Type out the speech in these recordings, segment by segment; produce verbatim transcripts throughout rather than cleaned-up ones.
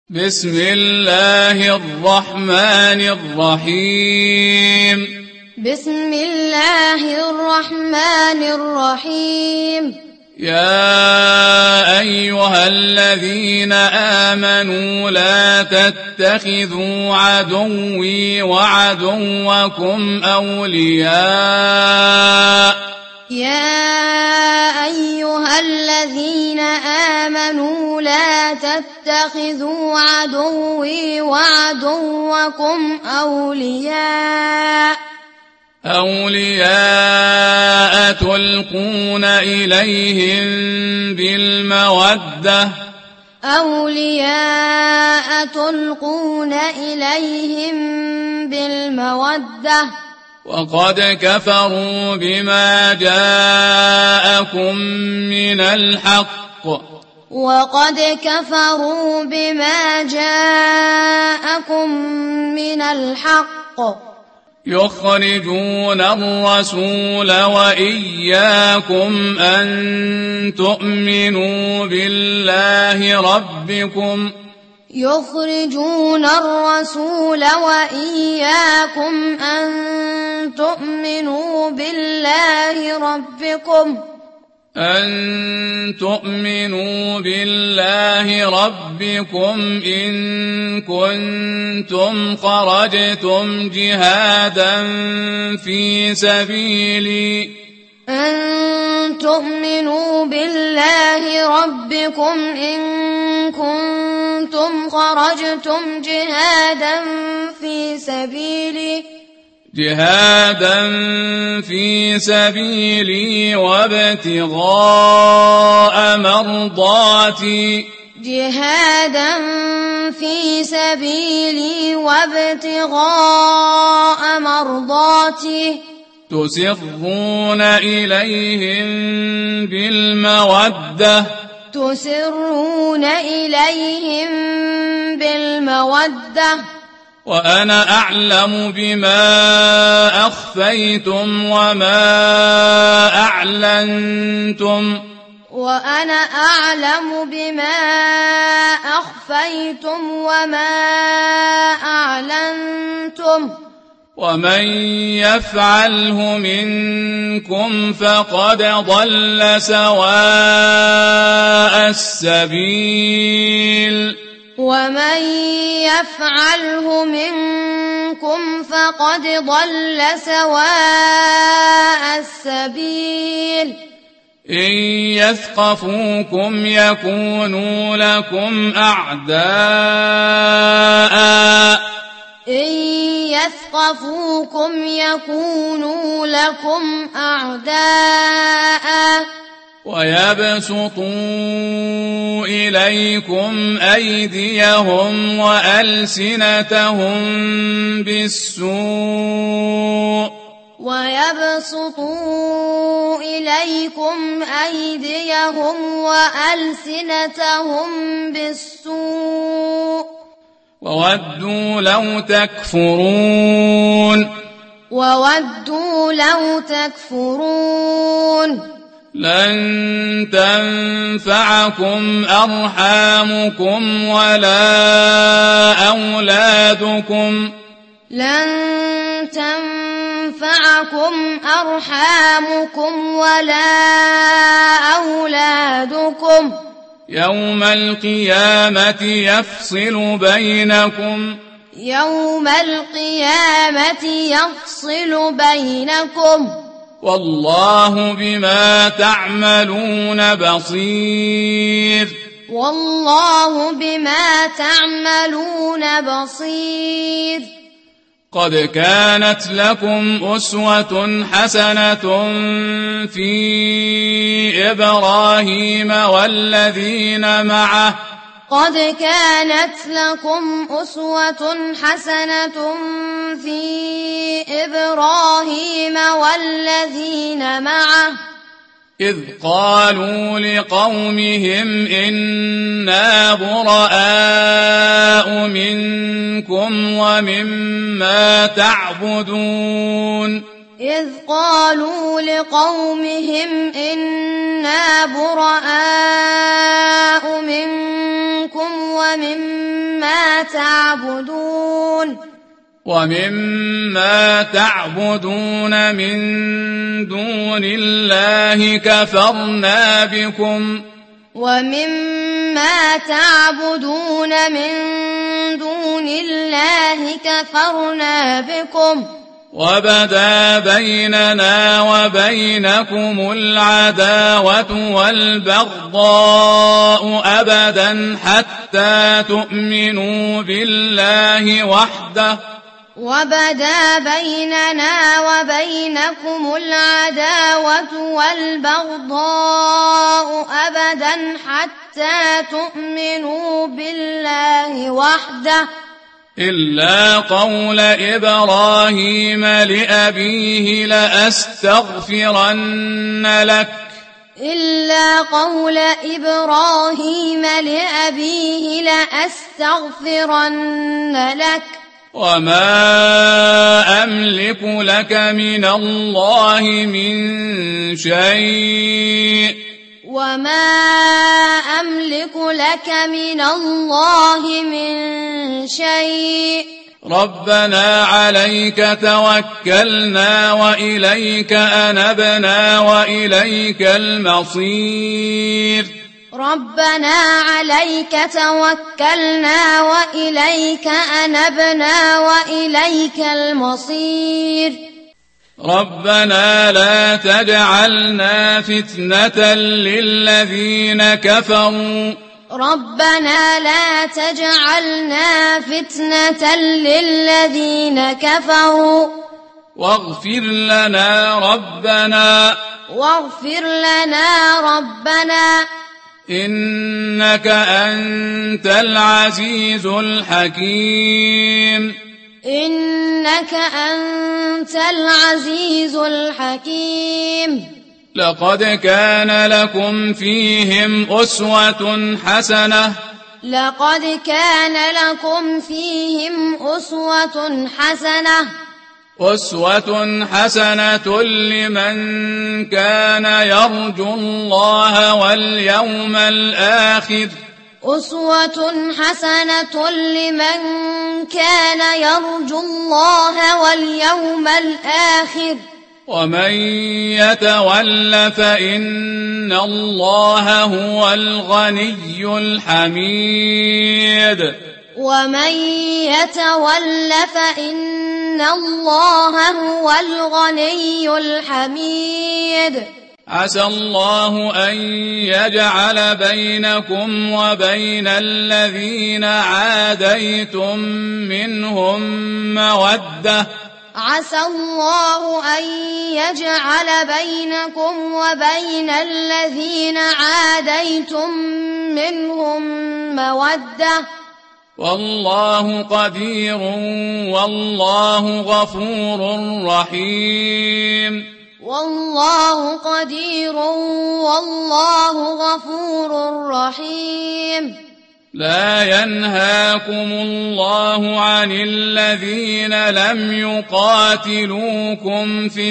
بسم الله الرحمن الرحيم بسم الله الرحمن الرحيم يا أيها الذين آمنوا لا تتخذوا عدوي وعدوكم أولياء يا أيها الذين آمنوا لا تتخذوا عدوي وعدوكم أولياء أولياء تلقون إليهم بالمودة أولياء تلقون إليهم بالمودة وقد كفروا بما جاءكم من الحق وقد كفروا بما جاءكم من الحق يخرجون الرسول وإياكم أن تؤمنوا بالله ربكم يخرجون الرسول وإياكم أن تؤمنوا بالله ربكم أن تؤمنوا بالله ربكم إن كنتم خرجتم جهادا في سبيلي أن تؤمنوا بالله ربكم إن كنتم خرجتم جهادا في سبيلي جهادا في سبيلي وابتغاء مرضاتي جهادا في سبيلي وابتغاء مرضاتي تسرون إليهم بالمودة تسرون إليهم بالمودة وأنا أعلم بما أخفيتم وما أعلنتم وأنا أعلم بما أخفيتم وما أعلنتم ومن يفعله منكم فقد ضل سواء السبيل ومن يفعله منكم فقد ضل سواء السبيل إن يثقفوكم يكونوا لكم أعداء إن يثقفوكم يكونوا لكم أعداء ويبسطوا إليكم أيديهم وألسنتهم بالسوء ويبسطوا إليكم أيديهم وألسنتهم بالسوء وودوا لو تكفرون وودوا لو تكفرون لن تنفعكم أرحامكم ولا أولادكم لن تنفعكم أرحامكم ولا أولادكم يوم القيامة يفصل بينكم يوم القيامة يفصل بينكم والله بما تعملون بصير والله بما تعملون بصير قد كانت لكم أسوة حسنة في إبراهيم والذين معه قد كانت لكم أسوة حسنة في إبراهيم والذين معه إذ قالوا لقومهم إنا براء منكم ومما تعبدون إذ قالوا لقومهم إنا براء منكم ومما ومما تعبدون ومما تعبدون من دون الله كفرنا بكم ومما تعبدون من دون الله كفرنا بكم وبدا بيننا وبينكم العداوة والبغضاء أبدا حتى تؤمنوا بالله وحده وبدا بيننا وبينكم العداوة والبغضاء أبدا حتى تؤمنوا بالله وحده إلا قول إبراهيم لأبيه لأستغفرن لك إلا قول إبراهيم لأبيه لأستغفرن لك وما أملك لك من الله من شيء وما أملك لك من الله من شيء ربنا عليك توكلنا وإليك أنبنا وإليك المصير ربنا عليك توكلنا وإليك أنبنا وإليك المصير ربنا لا تجعلنا فتنة للذين كفروا ربنا لا تجعلنا فتنة للذين كفروا واغفر لنا ربنا واغفر لنا ربنا إنك أنت العزيز الحكيم إنك أنت العزيز الحكيم لقد كان لكم فيهم أسوة حسنة لقد كان لكم فيهم أسوة حسنة أسوة حسنة لمن كان يرجو الله واليوم الآخر أسوة حسنة لمن كان يرجو الله واليوم الآخر ومن يتول فإن الله هو الغني الحميد ومن يتول فإن الله هو الغني الحميد عسى الله أن يجعل بينكم وبين الذين عاديتم منهم مودة عسى الله أن يجعل بينكم وبين الذين عاديتم منهم مودة والله قدير والله غفور رحيم والله قدير والله غفور رحيم لا ينهاكم الله عن الذين لم يقاتلوكم في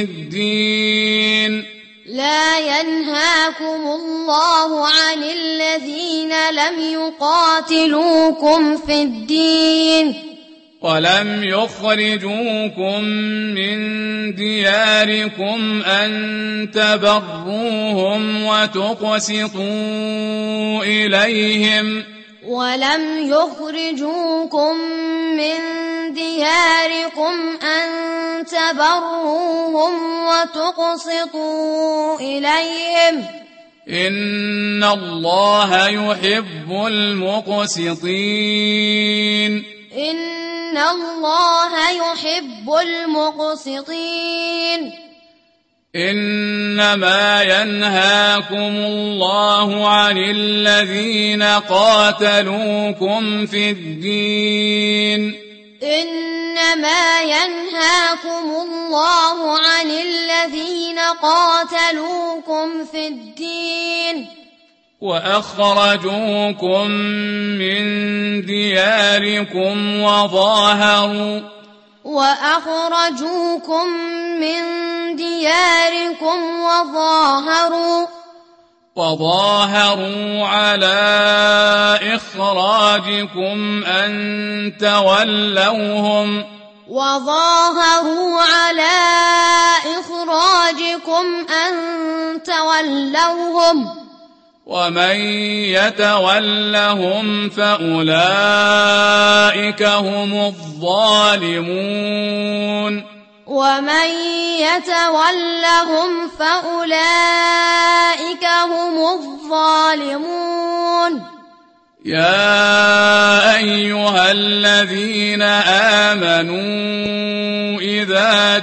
الدين لا ينهاكم الله عن الذين لم يقاتلوكم في الدين ولم يخرجوكم من دياركم أن تبروهم وتقسطوا إليهم ولم يخرجوكم من دياركم أن تبروهم وتقسطوا إليهم إن الله يحب المقسطين إن الله يحب المقسطين إنما ينهاكم الله عن الذين قاتلوكم في الدين إنما ينهاكم الله عن الذين قاتلوكم في الدين وأخرجوكم من دياركم وظاهروا وأخرجوكم من دياركم وظاهروا وظاهروا على إخراجكم أن تولوهم وظاهروا على إخراجكم أن تولوهم ومن يتولهم فأولئك هم الظالمون ومن يتولهم فأولئك هم الظالمون يا أيها الذين آمنوا إذا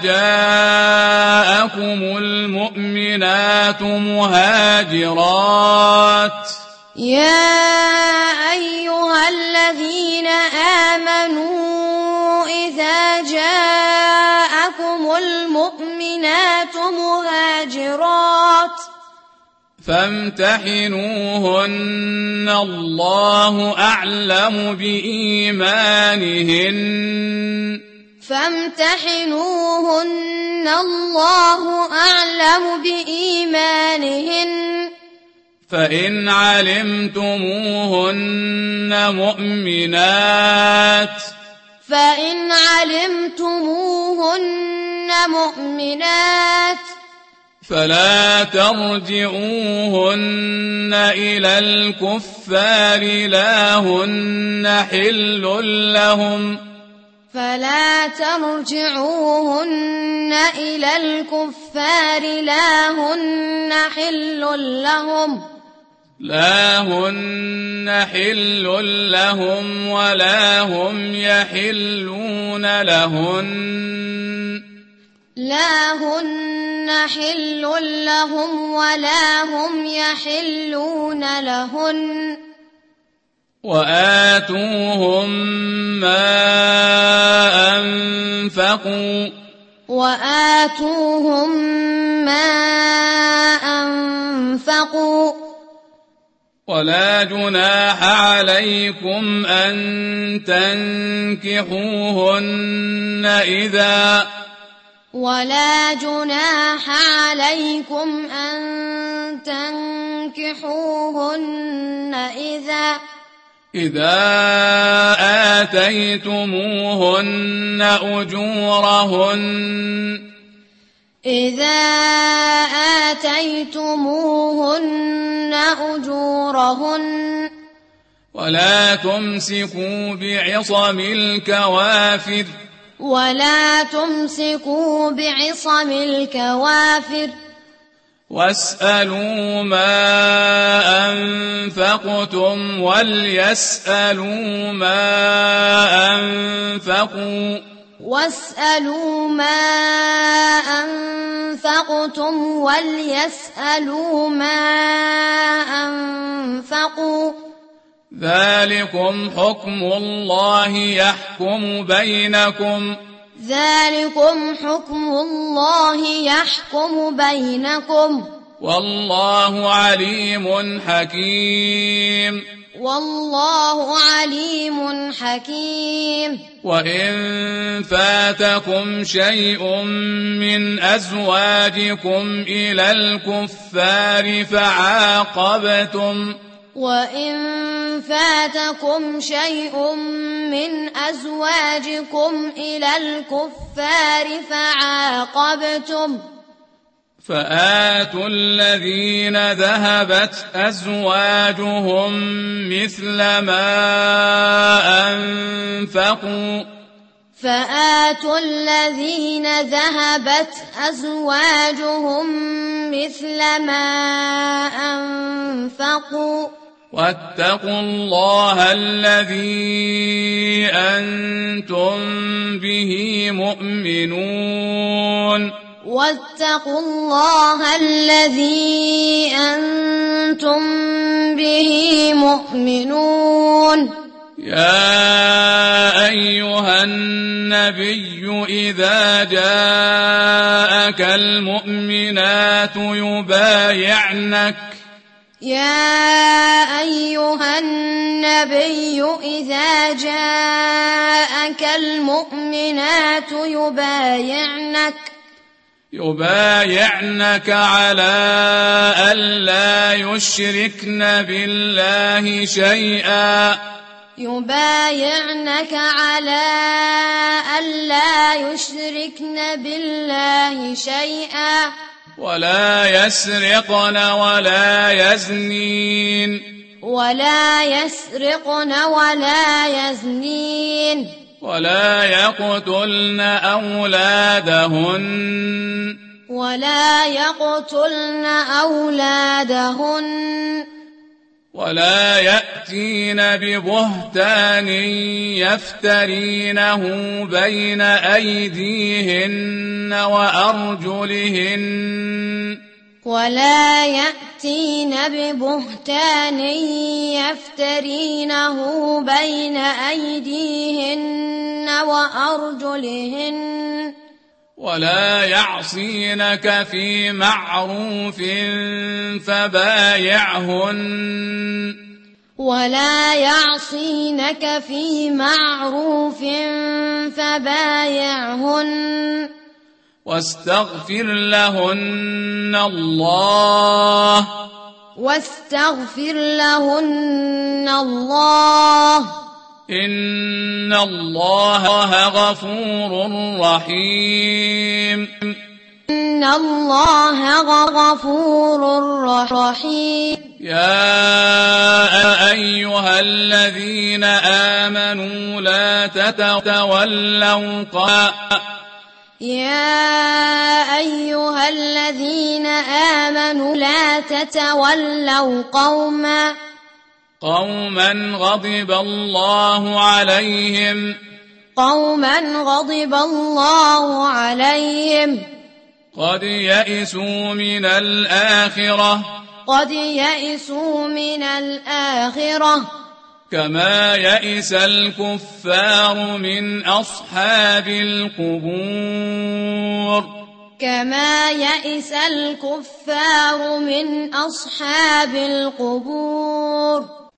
جاءكم المؤمنات مهاجرات يا أيها الذين آمنوا إذا جاءكم المؤمنات مهاجرات فامتحنوهن الله أعلم بإيمانهن فامتحنوهن الله أعلم بإيمانهن فإن علمتموهن مؤمنات فإن علمتموهن مؤمنات فلا ترجعوهن إلى الكفار لا هن حل لهم فلا ترجعوهن إلى الكفار لا هن حل لهم لا هن حل لهم ولا هم يحلون لهن لا هن حل لهم ولا هم يحلون لهن وآتوهم ما أنفقوا وآتوهم ما أنفقوا ولا جناح عليكم أن تنكحوهن إذا ولا جناح عليكم أن تنكحوهن إذا إذا آتيتموهن أجورهن إذا آتيتموهن أجورهن ولا تمسكوا بعصم الكوافر ولا تمسكوا بعصم الكوافر واسألوا ما أنفقتم وليسألوا ما أنفقوا واسألوا ما أنفقتم وليسألوا ما أنفقوا ذلكم حكم الله يحكم بينكم ذلكم حكم الله يحكم بينكم والله عليم حكيم والله عليم حكيم وإن فاتكم شيء من أزواجكم إلى الكفار فعاقبتم وإن فاتكم شيء من أزواجكم إلى الكفار فعاقبتم فآتوا الذين ذهبت أزواجهم مثل ما أنفقوا فآتوا الذين ذهبت أزواجهم مثل ما أنفقوا واتقوا الله الذي أنتم به مؤمنون واتقوا الله الذي أنتم به مؤمنون يا أيها النبي إذا جاءك المؤمنات يبايعنك يا أيها النبي إذا جاءك المؤمنات يبايعنك يبايعنك على ألا يشركن بالله شيئا يبايعنك على ألا يشركن بالله شيئا ولا يسرقن ولا يزنين ولا يسرقن ولا يزنين ولا يقتلن أولادهن ولا يقتلن أولادهن ولا يأتين ببهتان يفترينه بين أيديهن وأرجلهن ولا يأتين ببهتان يفترينه بين أيديهن وأرجلهن ولا يعصينك في معروف فبايعهن ولا يعصينك في معروف فبايعهن واستغفر لهن الله واستغفر لهن الله إن الله غفور رحيم إن الله غفور رحيم يا أيها الذين آمنوا لا تتولوا قوما يا أيها الذين آمنوا لا تتولوا قوما قوما غضب الله عليهم قوما غضب الله عليهم قد يئسوا من الآخرة قد يئسوا من الآخرة كما يئس الكفار من أصحاب القبور كما يئس الكفار من أصحاب القبور